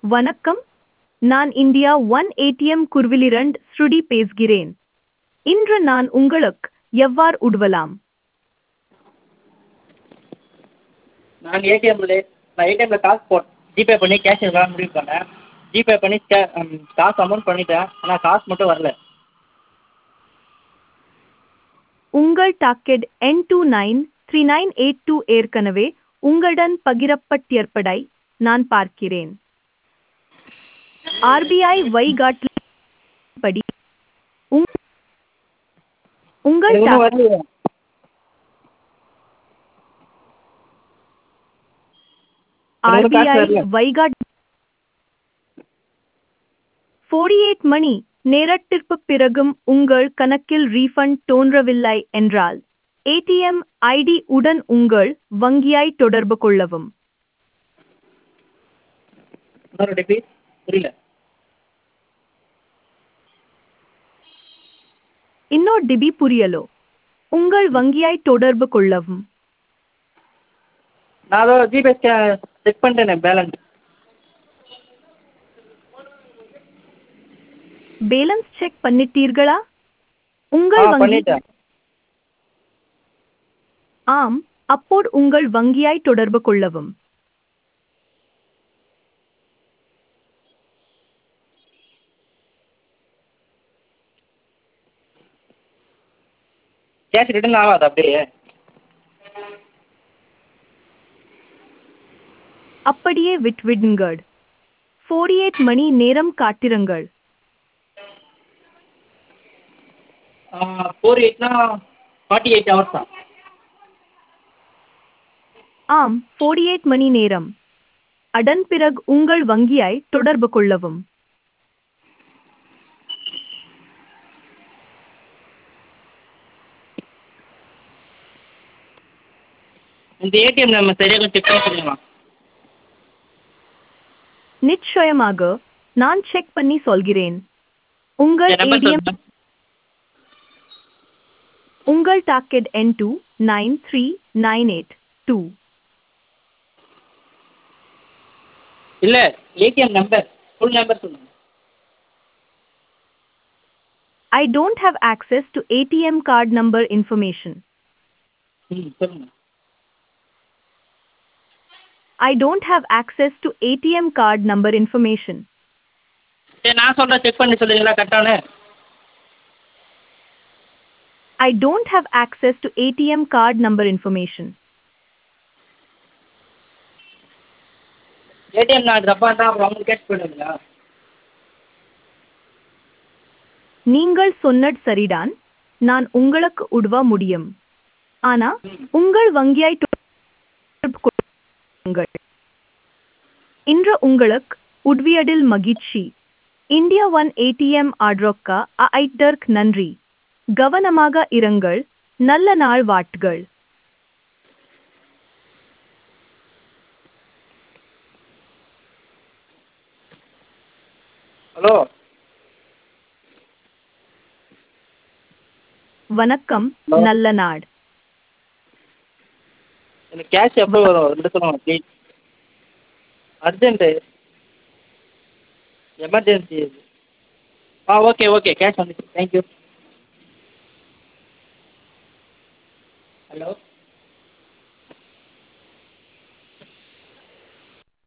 வணக்கம், நான் India one ATM குர்விலிரண்ட் ஸ்ருடி பேசுகிறேன். இன்று நான் உங்களுக்கு எவ்வாறு உதவலாம்? நான் ஏடிஎம்ல காசு ஜிபே பண்ணி கேஷ் எடுக்கலாம்னு முடிவு பண்ணேன். ஜிபே பண்ணி காசு அமௌண்ட் பண்ணிட்டேன். ஆனால் காசு மட்டும் வரல. உங்கள் டாக்கெட் N293982 ஏற்கனவே உங்களுடன் பகிரப்பட்டிருப்பதை நான் பார்க்கிறேன். ஆர்பிஐ வழிகாட்டுதலின்படி உங்கள் எனக்கு இன்னும் வரலையே. எனக்கு இன்னும் காசு ஆர்பிஐ வரல. வழிகாட்டு 48 மணி நேரத்திற்குப் பிறகும் உங்கள் கணக்கில் ரீஃபண்ட் தோன்றவில்லை என்றால் ஏடிஎம் ஐடி உடன் உங்கள் வங்கியை தொடர்பு கொள்ளவும். இன்னொரு டிபி புரியல. இன்னொரு டிபி புரியலோ? உங்கள் வங்கியை தொடர்பு கொள்ளவும். நான் அதோ ஜிபே செக் பண்ணிட்டேனே பேலன்ஸ். பேலன்ஸ் செக் பண்ணிட்டீர்களா? உங்கள் வங்கி பண்ணிட்டேன். ஆம், அப்போது உங்கள் வங்கியை தொடர்பு கொள்ளவும். கேஷ் ரிட்டர்ன் ஆகாது அப்படியே. அப்படியே விட்டுவிடுங்கள். 48 மணி நேரம் காத்திருங்கள். 48னா 48 ஹவர்ஸ் தான். ஆம், 48 மணி நேரம். அதன் பிறகு உங்கள் வங்கியை தொடர்பு கொள்ளவும். இந்த ஏடிஎம் நம்ம சரியாக செக் பண்ணி சொல்லுங்களா? நிச்சயமாக, நான் செக் பண்ணி சொல்கிறேன். உங்கள் என் நம்பர் ஏடிஎம் சொல்லுங்க. உங்கள் டாக்கெட் N293982. இல்லை, ஏடிஎம் நம்பர் ஃபுல் நம்பர் சொல்லுங்க. I don't have access to ATM card number information. சொல்லுங்க. I don't have access to ATM card number information. சரி, நான் சொல்கிறேன், செக் பண்ணி சொல்லுங்களா கரெக்டானு? I don't have access to ATM card number information. ATM நான் தப்பா இருந்தால் அப்புறம் அவங்க கேஷ் பண்ணுவீங்களா? நீங்கள் சொன்னது சரிதான், நான் உங்களுக்கு உதவ முடியும். ஆனா உங்கள் வங்கியை தொடர்பு கொள்ளுங்கள். இன்று உங்களுக்கு உதவியதில் மகிழ்ச்சி. இந்தியா ஒன் ஏடிஎம் ஆர்டருக்கு அழைத்ததற்கு நன்றி. கவனமாக இருங்கள். நல்ல நாள் வாழ்த்துகள். ஹலோ. வணக்கம், நல்ல நாள். எனக்கு கேஷ் எப்போ வரும் ரெண்டு சொல்லுங்க ப்ளீஸ். அர்ஜென்ட்டு, எமர்ஜென்சி இது. ஓகே கேஷ் வந்துச்சு. தேங்க்யூ. ஹலோ.